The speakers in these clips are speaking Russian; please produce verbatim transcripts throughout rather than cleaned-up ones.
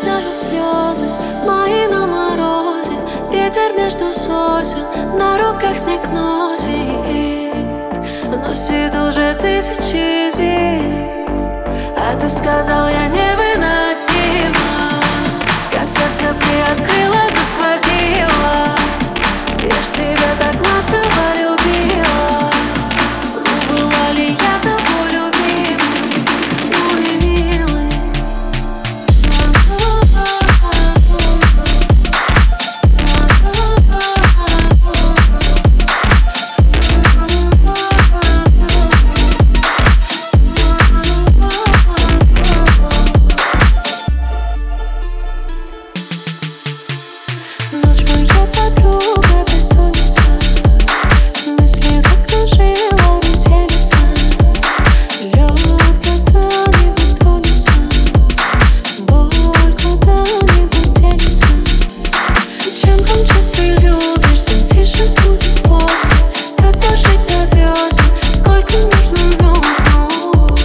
замерзают слезы мои на морозе. Ветер между сосен на руках снег носит. Носит уже тысячи зим, а ты сказал, я невыносима. Как сердце приоткрыло, засквозило. Я ж тебя так ласково любила. Ну была ли я тобой любимой, мой милый? Ночь моя подруга, бессонница, мысли закружила метелица. Лед когда-нибудь тонется, боль куда-нибудь денется. Чем громче ты любишь, тем тише будет после. Как дожить до весен, сколько нужно нужно.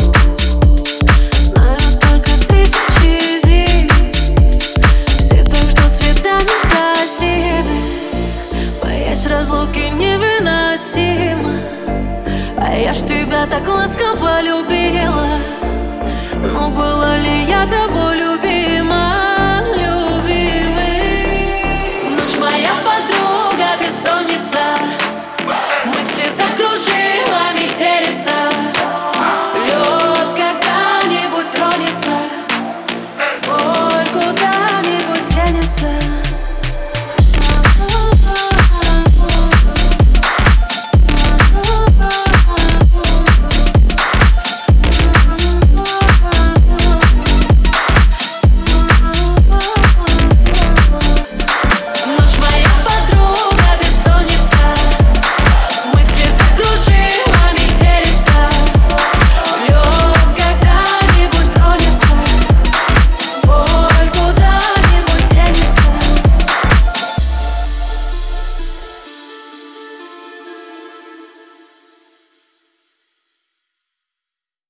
Знаю только тысячи зим, все так ждут свиданий красивых, боясь разлуки невыносимо. А я ж тебя так ласково любила. Ну была ли я тобой любима?